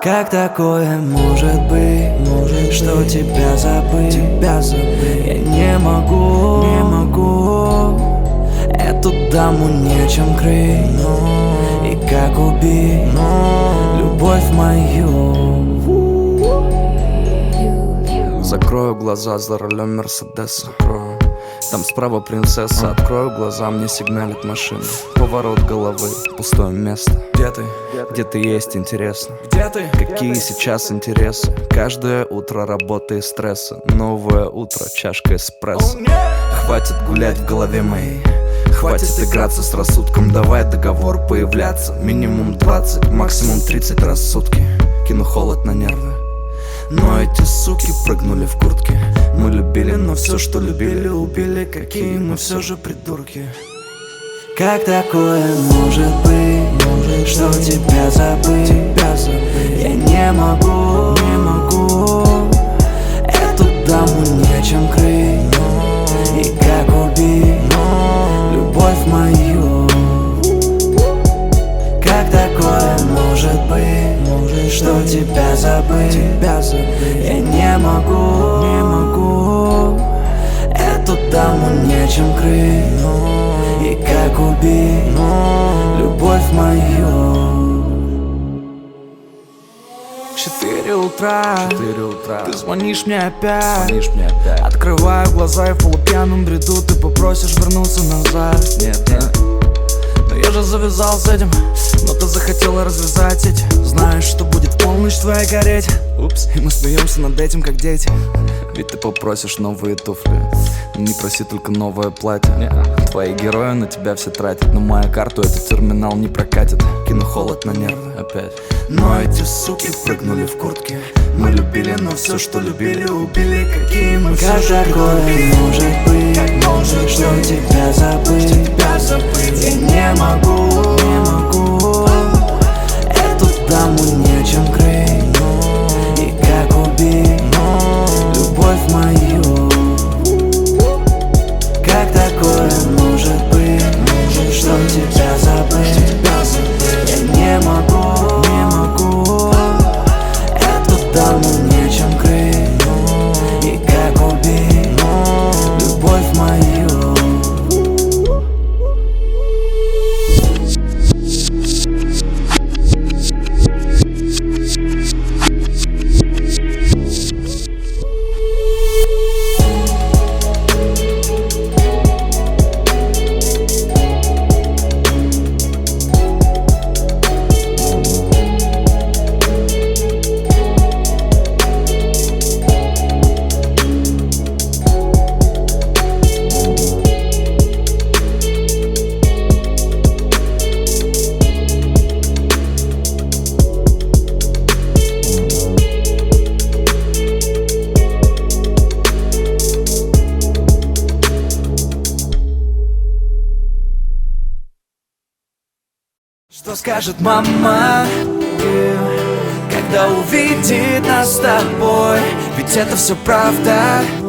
Как такое может быть, что тебя забыть? Я не могу эту даму нечем крыть. И как убить любовь мою? Закрою глаза за рулем Мерседеса. Там справа принцесса. Открою глаза, мне сигналит машина. Поворот головы, пустое место. Где ты? Где ты есть, интересно? Где ты? Какие сейчас интересы? Каждое утро работа и стресса. Новое утро, чашка эспрессо. Хватит гулять в голове моей, хватит играться с рассудком. Давай договор появляться. Минимум 20, максимум 30 раз в сутки. Кину холод на нервы, но эти суки прыгнули в куртки. Мы любили, но все, что любили, убили. Какие мы все же придурки. Как такое может быть, что тебя забыть? Я не могу эту даму нечем крыть. И как убить любовь мою? Как такое может быть, что тебя забыть? Я не могу эту даму нечем крыть. И как убить любовь мою? 4 утра, ты звонишь мне опять. Открываю глаза и в полупьяном бреду ты попросишь вернуться назад. Нет. Но я же завязал с этим, но ты захотела развязать эти. Знаешь, что будет в полночь твоя гореть. Упс, и мы смеемся над этим, как дети. Ведь ты попросишь новые туфли, не проси только новое платье. Твои герои на тебя все тратят, но мою карту этот терминал не прокатит. Кину холод на нервы опять. Но эти суки прыгнули в куртки. Мы любили, но все, что любили, убили. Какие мы все же придурки. Может быть, что тебя забыть? Я не могу эту даму нечем крыть. И как убить любовь мою? Как такое может быть, что тебя забыть? Я не могу эту даму нечем крыть. И как убить любовь мою? Что скажет мама, когда увидит нас с тобой? Ведь это все правда.